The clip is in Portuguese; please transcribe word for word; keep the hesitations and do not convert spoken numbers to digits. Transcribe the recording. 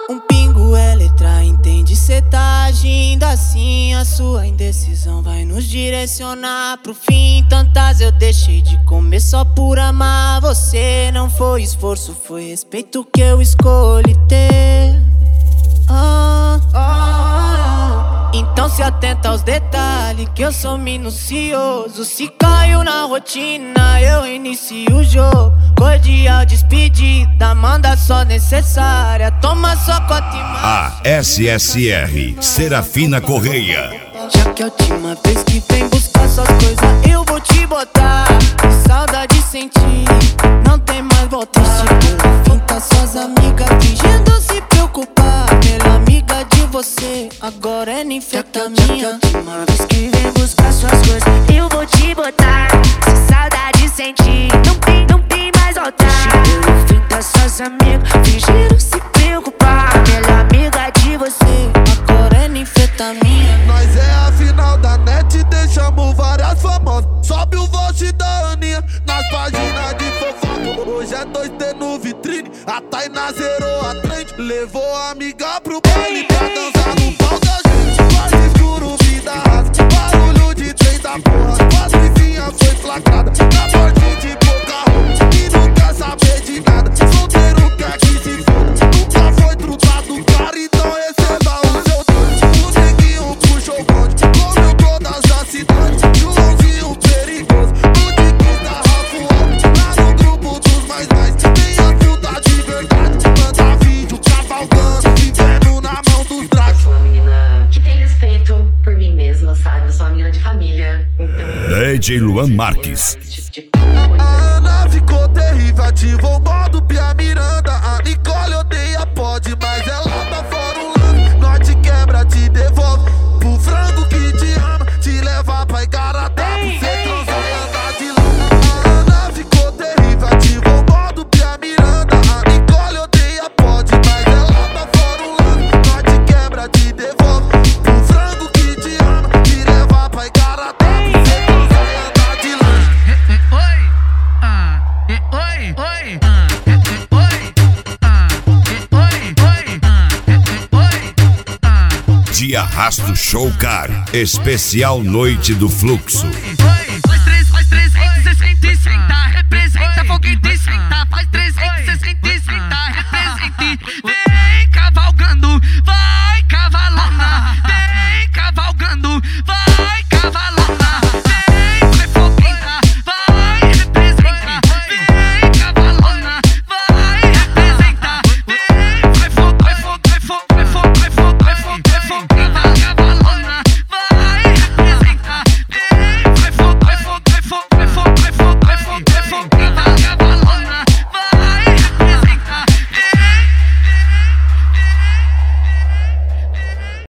Um pingo é letra, entende? Cê tá agindo assim, a sua indecisão vai nos direcionar pro fim. Tantas eu deixei de comer só por amar você. Não foi esforço, foi respeito que eu escolhi ter. Ah, ah, então se atenta aos detalhes, que eu sou minucioso. Se caiu na rotina, eu inicio o jogo. Cordial despedida, manda só necessária. Toma só cota e mais. A S S R Serafina Correia. Já que a última vez que vem buscar suas coisas, eu vou te botar. Que saudade sentir, não tem mais volta. Pelo fim tá suas amigas fingindo se preocupar. Melhor amiga de você, agora é ninfetamina. Já que a última vez que vem buscar suas coisas, eu vou te botar. Se saudade sentir, não tem, não tem mais volta. Pelo fim tá suas amigas fingindo se preocupar. Melhor amiga de você, agora é ninfetamina. Nós é a final da net, deixamos várias famosas. Sobe o vote da Aninha nas páginas de fofoca. Hoje é dois D no vitrine, a Tainá zerou a trend. Levou a amiga pro baile pra dançar no pau da gente. Quase escuro, vida rasa, barulho de trem da porra. Quase vinha, foi flagrada, na porte de pouca roupa. E não quer saber de nada, solteiro quer que se foda. Nunca foi trutado, cara, então receba o seu doce. O neguinho puxou o bonde, comeu todas as cidades. Joãozinho perigoso, o Dickie da Rafa Alto. Lá no grupo dos mais mais, tem a filda de verdade. Manda vídeo cavalgando, vivendo na mão dos dragos. Sou uma menina que tem respeito por mim mesma, sabe? Eu sou uma menina de família, então... D J Luan Marques. A Ana ficou terrível, ativou o modo Pia Miranda. A Nicole odeia pode, mas ela tá fora um lance. Nós te quebra, te devolve pro frango que te ama, te leva pra Igarapé, pra cê transar e andar de lã. A Ana ficou terrível, ativou o modo Pia Miranda. A Nicole odeia pode, mas ela tá fora um lance. Nós te quebra, te devolve pro frango que te ama, te leva pra Igarapé, pra cê transar e andar de lã. De Arrasto Show Car, especial Noite do Fluxo. Oi.